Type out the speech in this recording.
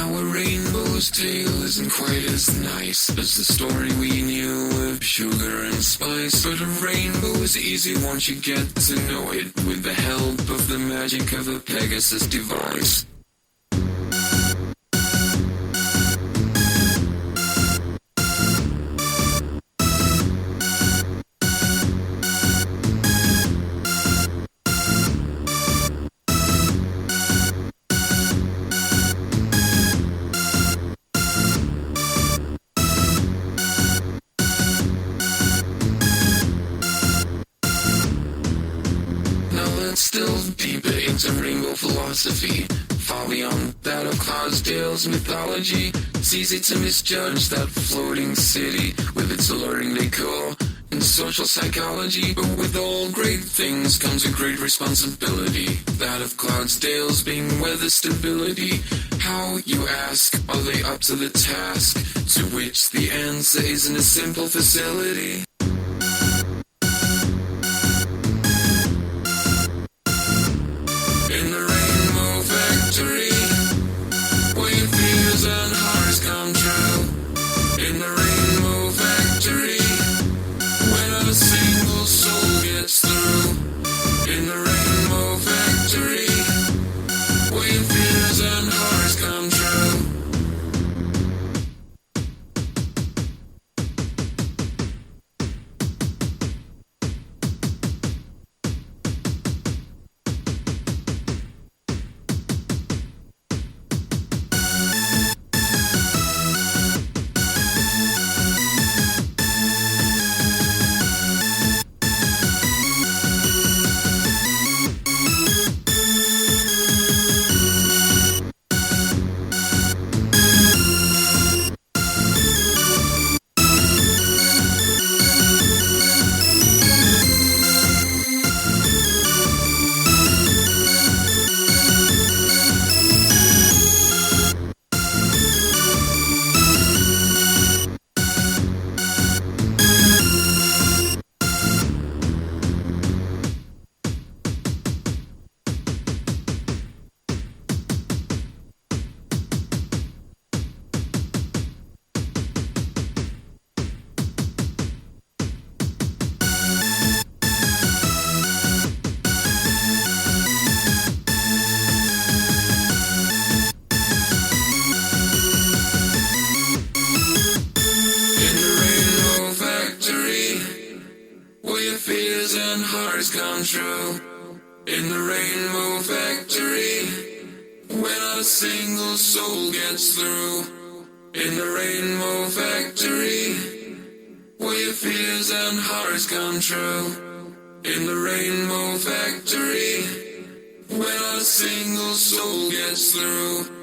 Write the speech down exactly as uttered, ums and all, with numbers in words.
a rainbow's tale isn't quite as nice as the story we knew of sugar and spice. But a rainbow is easy once you get to know it, with the help of the magic of a Pegasus device. Let's delve deeper into rainbow philosophy, far beyond that of Clydesdale's mythology. It's easy to misjudge that floating city with its alluring decor and social psychology, but with all great things comes a great responsibility, that of Clydesdale's being weather stability. How, you ask, are they up to the task? To which the answer isn't a simple facility. A single soul gets through. In the rainbow factory, where your fears and hearts come true. Fears and hearts come true. In the rainbow factory, where not a single soul gets through. In the rainbow factory, where your fears and hearts come true. In the rainbow factory, where not a single soul gets through.